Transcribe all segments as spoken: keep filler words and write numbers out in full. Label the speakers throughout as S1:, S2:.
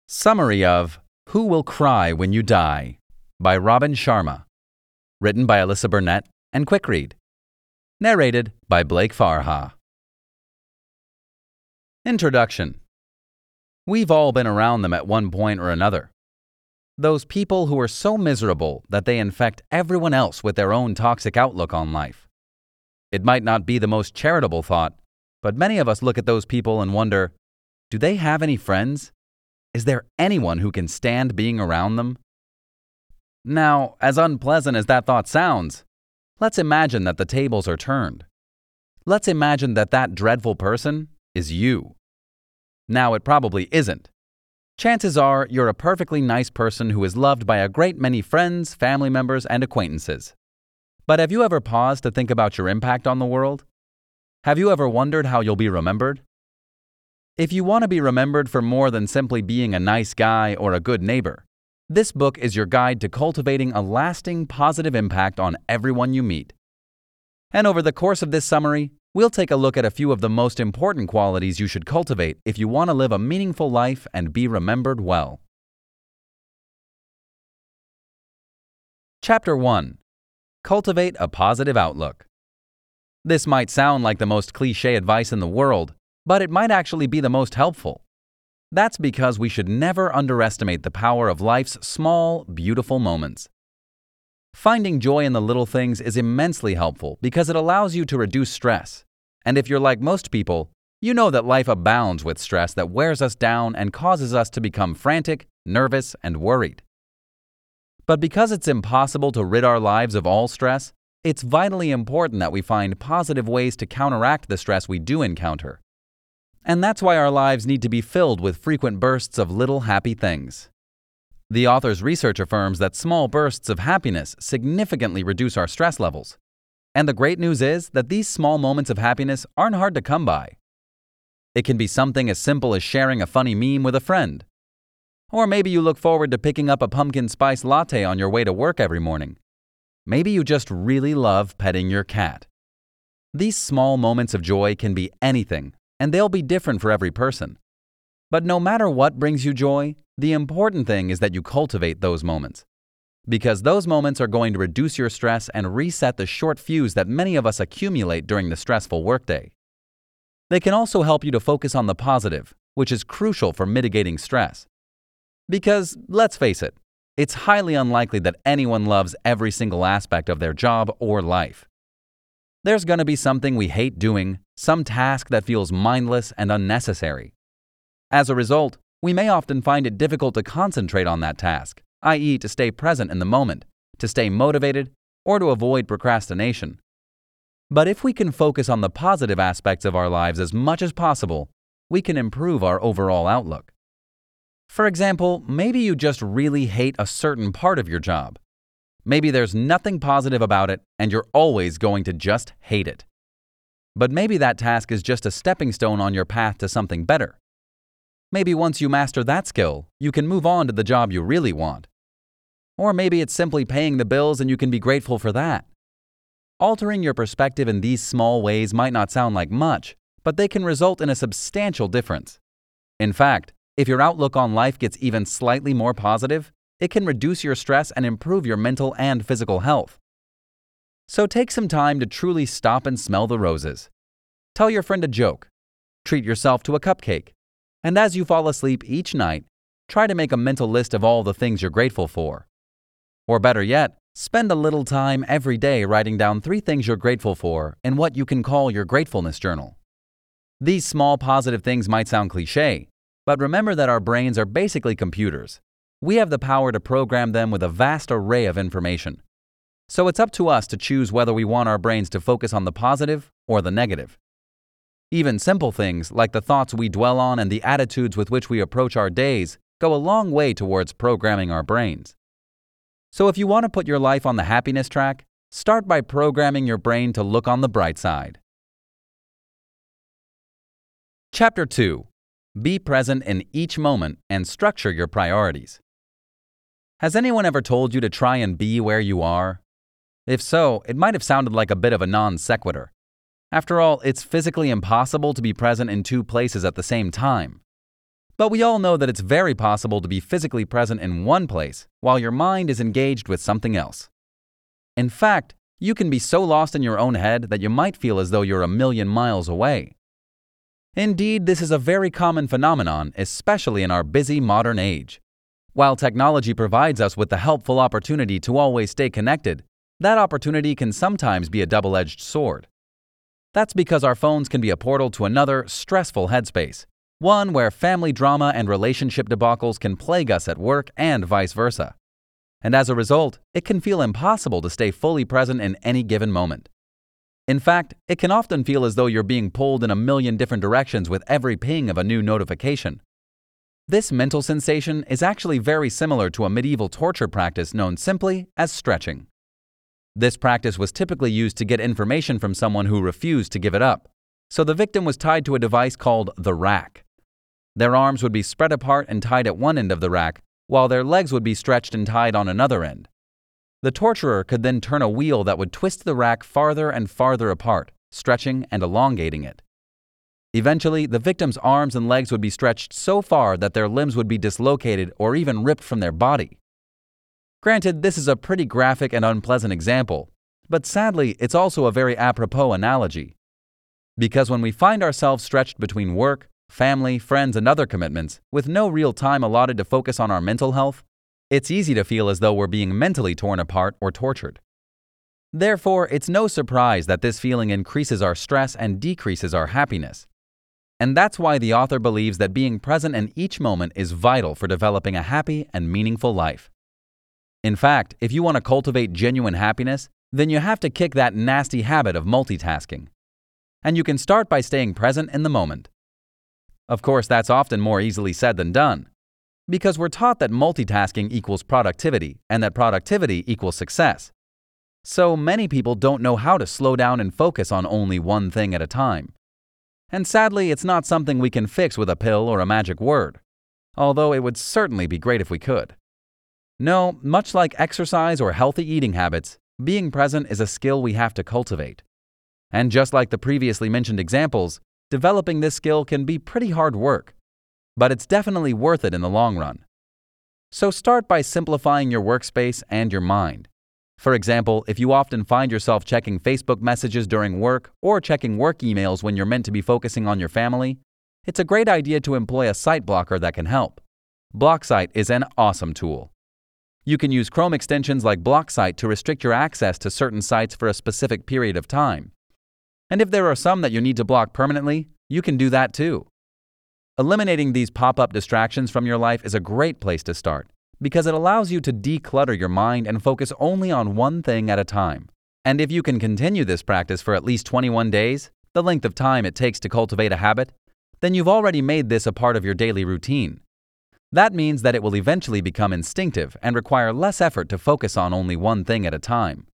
S1: Summary of Who Will Cry When You Die by Robin Sharma. Written by Alyssa Burnett and Quick Read. Narrated by Blake Farha. Introduction. We've all been around them at one point or another. Those people who are so miserable that they infect everyone else with their own toxic outlook on life. It might not be the most charitable thought, but many of us look at those people and wonder, do they have any friends? Is there anyone who can stand being around them? Now, as unpleasant as that thought sounds, let's imagine that the tables are turned. Let's imagine that that dreadful person is you. Now, it probably isn't. Chances are you're a perfectly nice person who is loved by a great many friends, family members, and acquaintances. But have you ever paused to think about your impact on the world? Have you ever wondered how you'll be remembered? If you want to be remembered for more than simply being a nice guy or a good neighbor, this book is your guide to cultivating a lasting positive impact on everyone you meet. And over the course of this summary, we'll take a look at a few of the most important qualities you should cultivate if you want to live a meaningful life and be remembered well. Chapter one. Cultivate a Positive Outlook. This might sound like the most cliché advice in the world, but it might actually be the most helpful. That's because we should never underestimate the power of life's small, beautiful moments. Finding joy in the little things is immensely helpful because it allows you to reduce stress. And if you're like most people, you know that life abounds with stress that wears us down and causes us to become frantic, nervous, and worried. But because it's impossible to rid our lives of all stress, it's vitally important that we find positive ways to counteract the stress we do encounter. And that's why our lives need to be filled with frequent bursts of little happy things. The author's research affirms that small bursts of happiness significantly reduce our stress levels. And the great news is that these small moments of happiness aren't hard to come by. It can be something as simple as sharing a funny meme with a friend. Or maybe you look forward to picking up a pumpkin spice latte on your way to work every morning. Maybe you just really love petting your cat. These small moments of joy can be anything, and they'll be different for every person. But no matter what brings you joy, the important thing is that you cultivate those moments. Because those moments are going to reduce your stress and reset the short fuse that many of us accumulate during the stressful workday. They can also help you to focus on the positive, which is crucial for mitigating stress. Because, let's face it, it's highly unlikely that anyone loves every single aspect of their job or life. There's going to be something we hate doing, some task that feels mindless and unnecessary. As a result, we may often find it difficult to concentrate on that task, that is to stay present in the moment, to stay motivated, or to avoid procrastination. But if we can focus on the positive aspects of our lives as much as possible, we can improve our overall outlook. For example, maybe you just really hate a certain part of your job. Maybe there's nothing positive about it, and you're always going to just hate it. But maybe that task is just a stepping stone on your path to something better. Maybe once you master that skill, you can move on to the job you really want. Or maybe it's simply paying the bills and you can be grateful for that. Altering your perspective in these small ways might not sound like much, but they can result in a substantial difference. In fact, if your outlook on life gets even slightly more positive, it can reduce your stress and improve your mental and physical health. So take some time to truly stop and smell the roses. Tell your friend a joke. Treat yourself to a cupcake. And as you fall asleep each night, try to make a mental list of all the things you're grateful for. Or better yet, spend a little time every day writing down three things you're grateful for in what you can call your gratefulness journal. These small positive things might sound cliché, but remember that our brains are basically computers. We have the power to program them with a vast array of information. So it's up to us to choose whether we want our brains to focus on the positive or the negative. Even simple things like the thoughts we dwell on and the attitudes with which we approach our days go a long way towards programming our brains. So if you want to put your life on the happiness track, start by programming your brain to look on the bright side. Chapter two. Be present in each moment and structure your priorities. Has anyone ever told you to try and be where you are? If so, it might have sounded like a bit of a non sequitur. After all, it's physically impossible to be present in two places at the same time. But we all know that it's very possible to be physically present in one place while your mind is engaged with something else. In fact, you can be so lost in your own head that you might feel as though you're a million miles away. Indeed, this is a very common phenomenon, especially in our busy modern age. While technology provides us with the helpful opportunity to always stay connected, that opportunity can sometimes be a double-edged sword. That's because our phones can be a portal to another, stressful headspace, one where family drama and relationship debacles can plague us at work and vice versa. And as a result, it can feel impossible to stay fully present in any given moment. In fact, it can often feel as though you're being pulled in a million different directions with every ping of a new notification. This mental sensation is actually very similar to a medieval torture practice known simply as stretching. This practice was typically used to get information from someone who refused to give it up, so the victim was tied to a device called the rack. Their arms would be spread apart and tied at one end of the rack, while their legs would be stretched and tied on another end. The torturer could then turn a wheel that would twist the rack farther and farther apart, stretching and elongating it. Eventually, the victim's arms and legs would be stretched so far that their limbs would be dislocated or even ripped from their body. Granted, this is a pretty graphic and unpleasant example, but sadly, it's also a very apropos analogy. Because when we find ourselves stretched between work, family, friends, and other commitments, with no real time allotted to focus on our mental health, it's easy to feel as though we're being mentally torn apart or tortured. Therefore, it's no surprise that this feeling increases our stress and decreases our happiness. And that's why the author believes that being present in each moment is vital for developing a happy and meaningful life. In fact, if you want to cultivate genuine happiness, then you have to kick that nasty habit of multitasking. And you can start by staying present in the moment. Of course, that's often more easily said than done, because we're taught that multitasking equals productivity and that productivity equals success. So many people don't know how to slow down and focus on only one thing at a time. And sadly, it's not something we can fix with a pill or a magic word, although it would certainly be great if we could. No, much like exercise or healthy eating habits, being present is a skill we have to cultivate. And just like the previously mentioned examples, developing this skill can be pretty hard work, but it's definitely worth it in the long run. So start by simplifying your workspace and your mind. For example, if you often find yourself checking Facebook messages during work or checking work emails when you're meant to be focusing on your family, it's a great idea to employ a site blocker that can help. BlockSite is an awesome tool. You can use Chrome extensions like BlockSite to restrict your access to certain sites for a specific period of time. And if there are some that you need to block permanently, you can do that too. Eliminating these pop-up distractions from your life is a great place to start, because it allows you to declutter your mind and focus only on one thing at a time. And if you can continue this practice for at least twenty-one days, the length of time it takes to cultivate a habit, then you've already made this a part of your daily routine. That means that it will eventually become instinctive and require less effort to focus on only one thing at a time.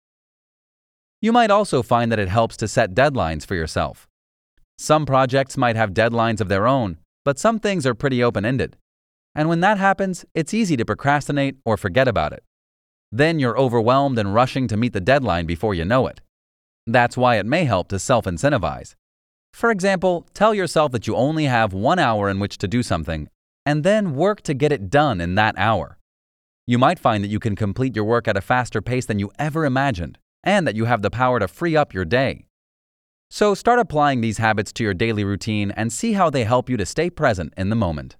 S1: You might also find that it helps to set deadlines for yourself. Some projects might have deadlines of their own, but some things are pretty open-ended. And when that happens, it's easy to procrastinate or forget about it. Then you're overwhelmed and rushing to meet the deadline before you know it. That's why it may help to self-incentivize. For example, tell yourself that you only have one hour in which to do something, and then work to get it done in that hour. You might find that you can complete your work at a faster pace than you ever imagined, and that you have the power to free up your day. So start applying these habits to your daily routine and see how they help you to stay present in the moment.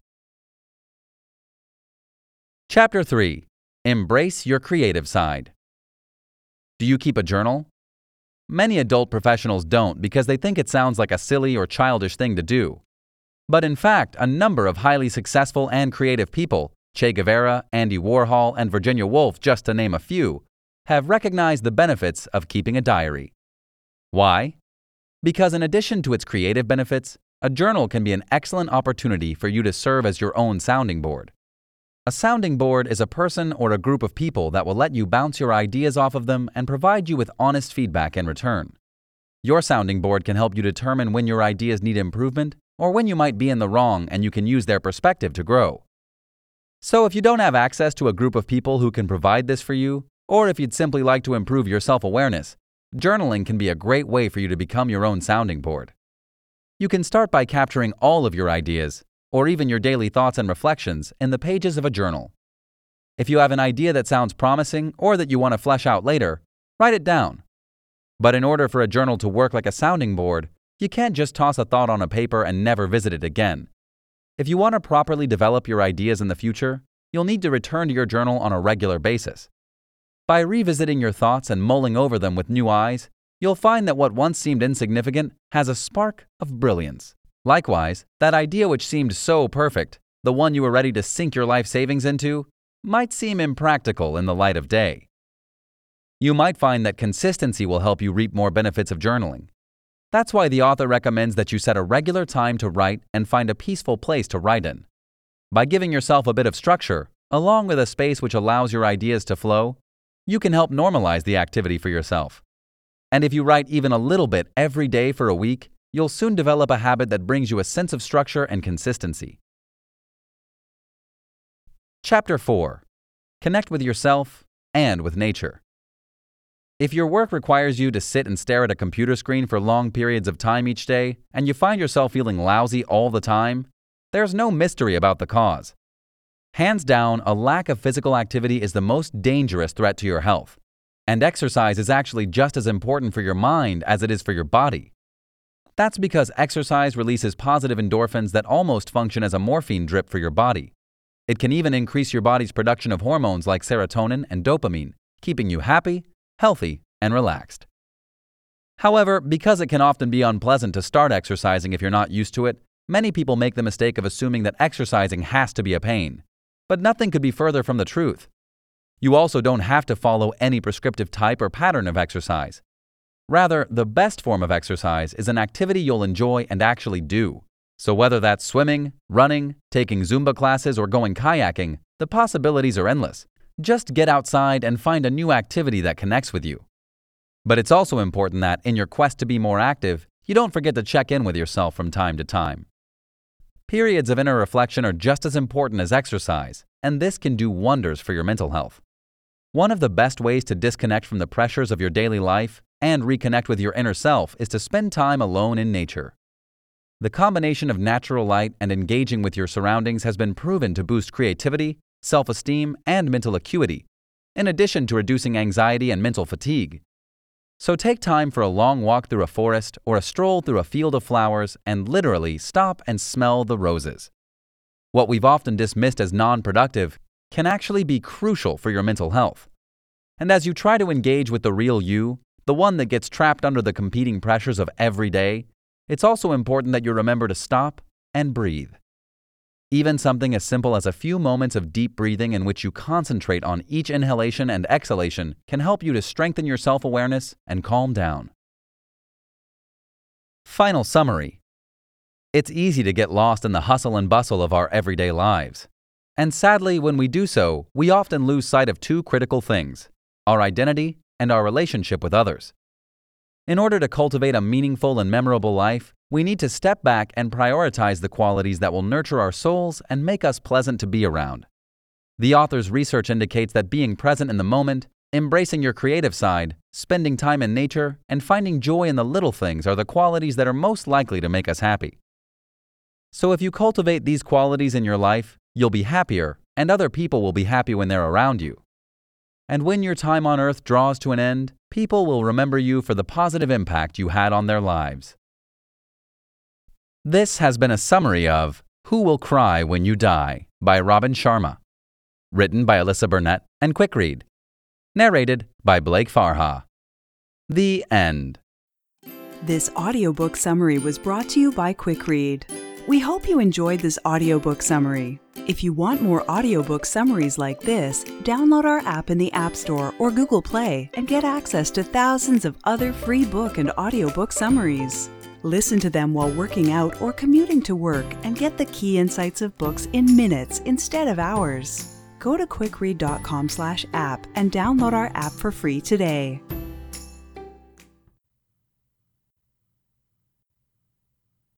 S1: Chapter three. Embrace your creative side. Do you keep a journal? Many adult professionals don't because they think it sounds like a silly or childish thing to do. But in fact, a number of highly successful and creative people, Che Guevara, Andy Warhol, and Virginia Woolf, just to name a few, have recognized the benefits of keeping a diary. Why? Because in addition to its creative benefits, a journal can be an excellent opportunity for you to serve as your own sounding board. A sounding board is a person or a group of people that will let you bounce your ideas off of them and provide you with honest feedback in return. Your sounding board can help you determine when your ideas need improvement or when you might be in the wrong and you can use their perspective to grow. So if you don't have access to a group of people who can provide this for you, or if you'd simply like to improve your self-awareness, journaling can be a great way for you to become your own sounding board. You can start by capturing all of your ideas, or even your daily thoughts and reflections in the pages of a journal. If you have an idea that sounds promising or that you want to flesh out later, write it down. But in order for a journal to work like a sounding board, you can't just toss a thought on a paper and never visit it again. If you want to properly develop your ideas in the future, you'll need to return to your journal on a regular basis. By revisiting your thoughts and mulling over them with new eyes, you'll find that what once seemed insignificant has a spark of brilliance. Likewise, that idea which seemed so perfect, the one you were ready to sink your life savings into, might seem impractical in the light of day. You might find that consistency will help you reap more benefits of journaling. That's why the author recommends that you set a regular time to write and find a peaceful place to write in. By giving yourself a bit of structure, along with a space which allows your ideas to flow, you can help normalize the activity for yourself. And if you write even a little bit every day for a week, you'll soon develop a habit that brings you a sense of structure and consistency. Chapter four. Connect with yourself and with nature. If your work requires you to sit and stare at a computer screen for long periods of time each day, and you find yourself feeling lousy all the time, there's no mystery about the cause. Hands down, a lack of physical activity is the most dangerous threat to your health. And exercise is actually just as important for your mind as it is for your body. That's because exercise releases positive endorphins that almost function as a morphine drip for your body. It can even increase your body's production of hormones like serotonin and dopamine, keeping you happy, healthy, and relaxed. However, because it can often be unpleasant to start exercising if you're not used to it, many people make the mistake of assuming that exercising has to be a pain. But nothing could be further from the truth. You also don't have to follow any prescriptive type or pattern of exercise. Rather, the best form of exercise is an activity you'll enjoy and actually do. So whether that's swimming, running, taking Zumba classes, or going kayaking, the possibilities are endless. Just get outside and find a new activity that connects with you. But it's also important that, in your quest to be more active, you don't forget to check in with yourself from time to time. Periods of inner reflection are just as important as exercise, and this can do wonders for your mental health. One of the best ways to disconnect from the pressures of your daily life and reconnect with your inner self is to spend time alone in nature. The combination of natural light and engaging with your surroundings has been proven to boost creativity, self-esteem, and mental acuity, in addition to reducing anxiety and mental fatigue. So take time for a long walk through a forest or a stroll through a field of flowers and literally stop and smell the roses. What we've often dismissed as non-productive can actually be crucial for your mental health. And as you try to engage with the real you, the one that gets trapped under the competing pressures of every day, it's also important that you remember to stop and breathe. Even something as simple as a few moments of deep breathing in which you concentrate on each inhalation and exhalation can help you to strengthen your self-awareness and calm down. Final summary. It's easy to get lost in the hustle and bustle of our everyday lives. And sadly, when we do so, we often lose sight of two critical things: our identity and our relationship with others. In order to cultivate a meaningful and memorable life, we need to step back and prioritize the qualities that will nurture our souls and make us pleasant to be around. The author's research indicates that being present in the moment, embracing your creative side, spending time in nature, and finding joy in the little things are the qualities that are most likely to make us happy. So if you cultivate these qualities in your life, you'll be happier, and other people will be happy when they're around you. And when your time on earth draws to an end, people will remember you for the positive impact you had on their lives. This has been a summary of Who Will Cry When You Die by Robin Sharma. Written by Alyssa Burnett and Quick Read. Narrated by Blake Farha. The end.
S2: This audiobook summary was brought to you by Quick Read. We hope you enjoyed this audiobook summary. If you want more audiobook summaries like this, download our app in the App Store or Google Play and get access to thousands of other free book and audiobook summaries. Listen to them while working out or commuting to work and get the key insights of books in minutes instead of hours. Go to quick read dot com slash app and download our app for free today.